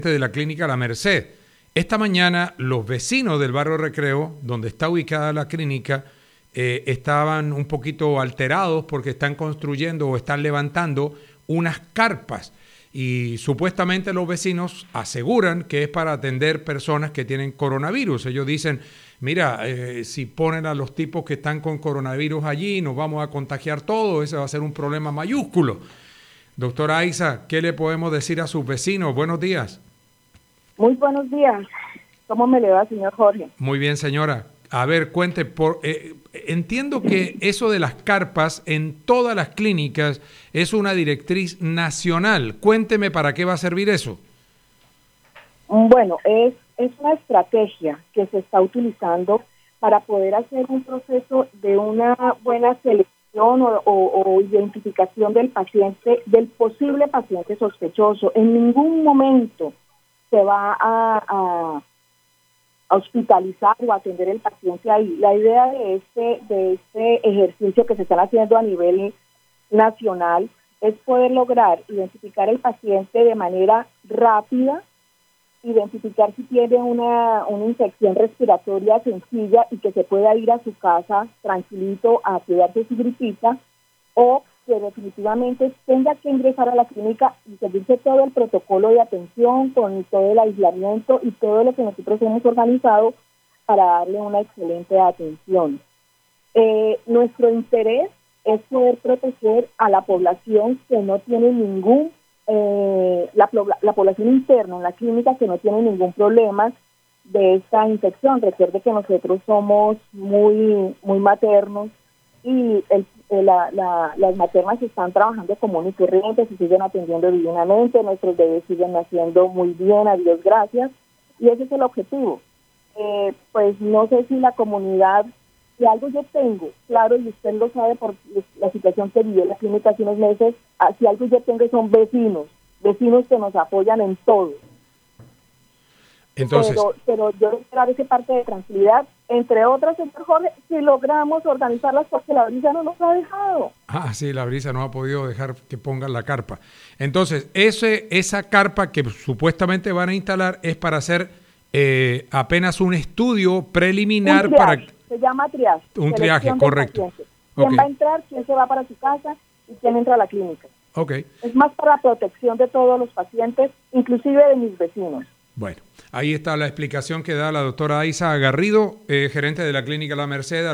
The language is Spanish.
de la clínica La Merced. Esta mañana los vecinos del barrio Recreo, donde está ubicada la clínica, estaban un poquito alterados porque están construyendo o están levantando unas carpas y supuestamente los vecinos aseguran que es para atender personas que tienen coronavirus. Ellos dicen, mira, si ponen a los tipos que están con coronavirus allí, nos vamos a contagiar todos, ese va a ser un problema mayúsculo. Doctora Aiza, ¿qué le podemos decir a sus vecinos? Buenos días. Muy buenos días. ¿Cómo me le va, señor Jorge? Muy bien, señora. A ver, cuente, entiendo que eso de las carpas en todas las clínicas es una directriz nacional. Cuénteme para qué va a servir eso. Bueno, es una estrategia que se está utilizando para poder hacer un proceso de una buena selección o identificación del paciente, del posible paciente sospechoso. En ningún momento se va a hospitalizar o atender el paciente ahí. La idea de este ejercicio que se están haciendo a nivel nacional es poder lograr identificar el paciente de manera rápida, identificar si tiene una infección respiratoria sencilla y que se pueda ir a su casa tranquilito a cuidarse su gripita, o que definitivamente tenga que ingresar a la clínica y seguirse todo el protocolo de atención con todo el aislamiento y todo lo que nosotros hemos organizado para darle una excelente atención. Nuestro interés es poder proteger a la población que no tiene ningún, la población interna en la clínica que no tiene ningún problema de esta infección. Recuerde que nosotros somos muy maternos y las maternas están trabajando común y corriente, se siguen atendiendo divinamente, nuestros bebés siguen naciendo muy bien, a Dios gracias, y ese es el objetivo. Pues no sé si la comunidad, si algo yo tengo, claro, y usted lo sabe por la situación que vivió la clínica hace unos meses, si algo yo tengo son vecinos que nos apoyan en todo. Entonces, pero yo quiero dar esa parte de tranquilidad, entre otras, señor Jorge, si logramos organizarlas porque la brisa no nos ha dejado. Sí, la brisa no ha podido dejar que pongan la carpa. Entonces, esa carpa que supuestamente van a instalar es para hacer apenas un estudio preliminar. Un triage, se llama triage. Un triaje, correcto. ¿Quién va a entrar, quién se va para su casa y quién entra a la clínica? Okay. Es más para la protección de todos los pacientes, inclusive de mis vecinos. Bueno, ahí está la explicación que da la doctora Aiza Garrido, gerente de la clínica La Merced.